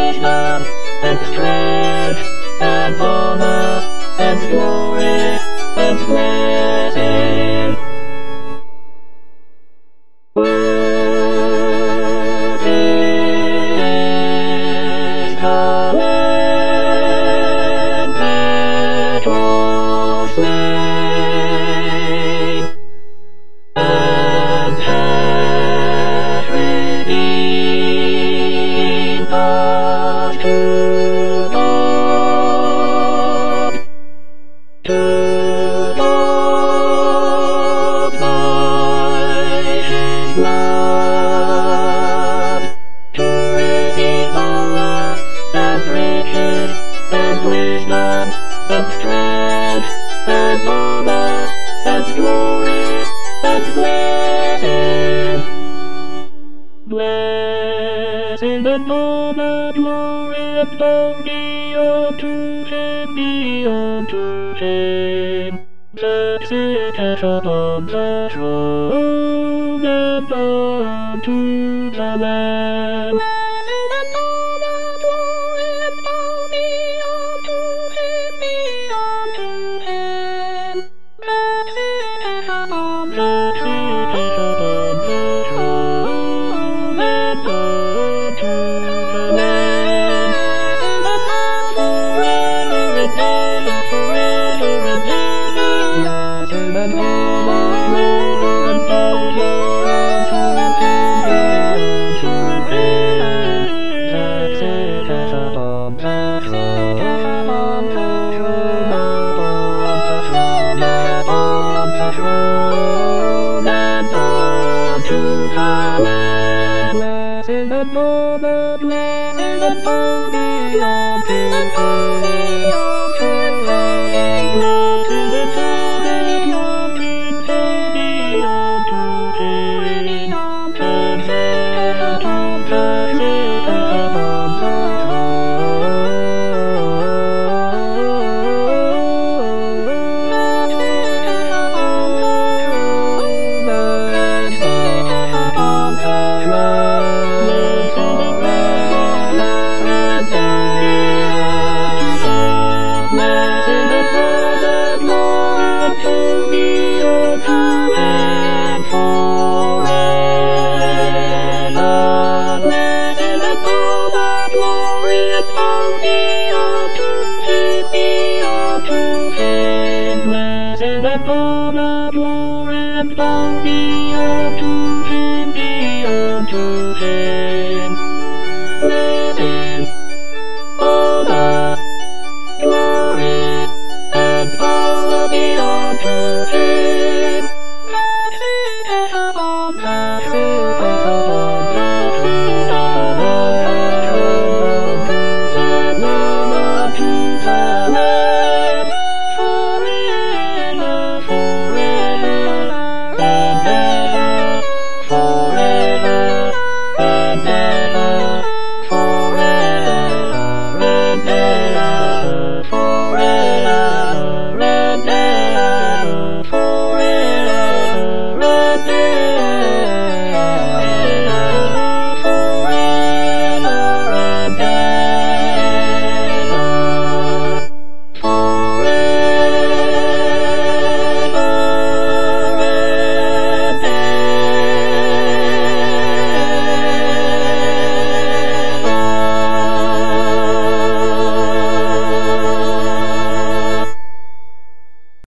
wisdom, and strength, and honor, and glory, and blessing. Worthy is the Lamb that was slain, and hath redeemed us to God, by His blood, to receive power and riches and wisdom and strength and honor and glory and blessing. Blessing and honor, glory and power be unto Him, that sitteth upon the throne, and unto the Lamb. Blessing and honor, glory and power be unto Him, that sitteth upon the throne, and unto the Lamb. Forever and ever, forever and ever. Blessing and honor, glory and power unto Him, that sitteth upon the throne, upon the throne, and unto the Lamb. Blessing and honor, blessing and power be unto Him, blessing and honor, glory and power be unto Him, that sitteth upon the Glory and power be unto Him, be unto Him.